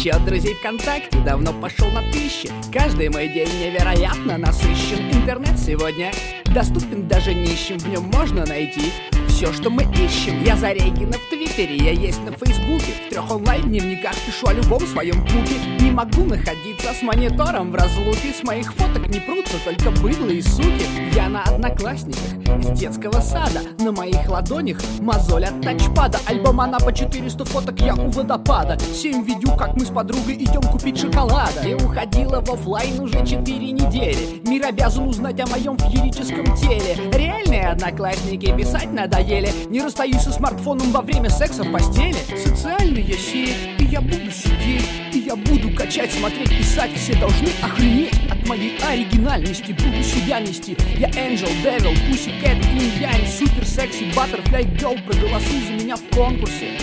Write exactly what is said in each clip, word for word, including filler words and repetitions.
Счет друзей ВКонтакте давно пошел на тысячи. Каждый мой день невероятно насыщен. Интернет сегодня доступен даже нищим. В нем можно найти все, что мы ищем. Я Зарегина в Твиттере, я есть на Фейсбуке. В трех онлайн-дневниках пишу о любом своем пуке. Не могу находиться с монитором в разлуке. С моих фоток не прутся только быдло и суки. Я на Одноклассниках из детского сада. На моих ладонях мозоль от тачпада. Альбом она по четыреста фоток, я у водопада. Семь видео, как мы с подругой идем купить шоколада. И уходила в офлайн уже четыре недели. Мир обязан узнать о моем феерическом теле. Реальные Одноклассники писать надоели. Не расстаюсь со смартфоном во время секса в постели. Социальные сети, и я буду сидеть, и я буду качать, смотреть, писать. Все должны охренеть от моей оригинальности. Буду себя нести. Я Angel, Devil, Pussycat, Yin Yang, Super Sexy, Butterfly Girl. Проголосуй за меня в конкурсе.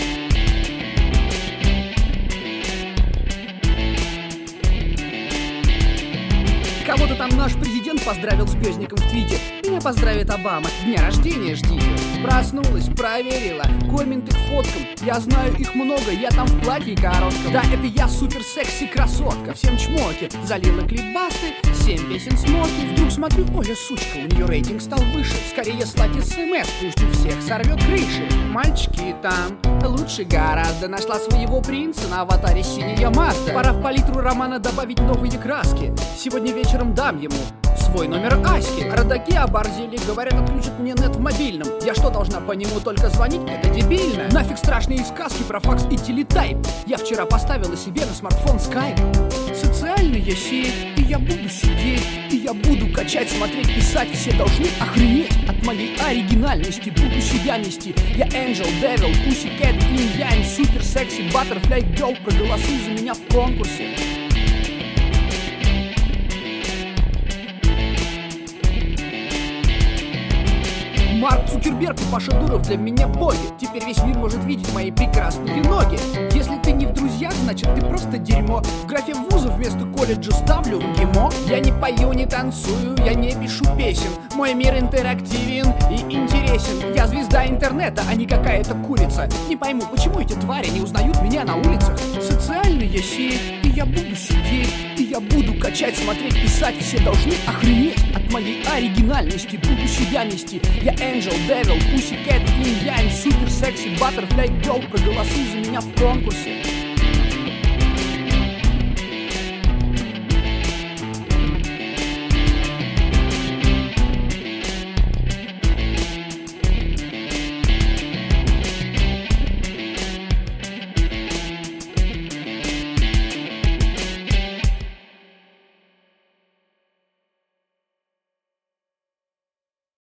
Кого-то там наш президент поздравил с бездником в твите. Меня поздравит Обама, дня рождения ждите. Проснулась, проверила, комменты к фоткам. Я знаю их много, я там в платье коротком. Да, это я супер секси красотка. Всем чмоки, залила клипбасты, семь песен смоки. Вдруг смотрю, Оля сучка, у нее рейтинг стал выше. Скорее слать смс, пусть у всех сорвет крыши. Мальчики там лучше гораздо. Нашла своего принца на аватаре синяя Мазда. Пора в палитру романа добавить новые краски. Сегодня вечером дам ему свой номер Аськи. Родаки оборзели, говорят, отключат мне нет в мобильном. Я что, должна по нему только звонить? Это дебильно. Нафиг страшные сказки про факс и телетайп. Я вчера поставила себе на смартфон скайп. Социальные сети, и я буду сидеть, и я буду качать, смотреть, писать. Все должны охренеть от моей оригинальности. Буду себя нести. Я Angel, Devil, Pussycat, Yin Yang, Super Sexy, Butterfly Girl. Проголосуй за меня в конкурсе. Марк Цукерберг и Паша Дуров для меня боги. Теперь весь мир может видеть мои прекрасные ноги. Если ты не в друзьях, значит ты просто дерьмо. В графе вуза вместо колледжа ставлю ГИМО. Я не пою, не танцую, я не пишу песен. Мой мир интерактивен и интересен. Я звезда интернета, а не какая-то курица. Не пойму, почему эти твари не узнают меня на улицах. Социальные сети, и я буду сидеть, и я буду качать, смотреть, писать. Все должны охренеть от моей оригинальности. Буду себя нести. Я Angel, Devil, Pussycat, Yin Yang, Super Sexy, Butterfly Girl. Проголосуй за меня в конкурсе.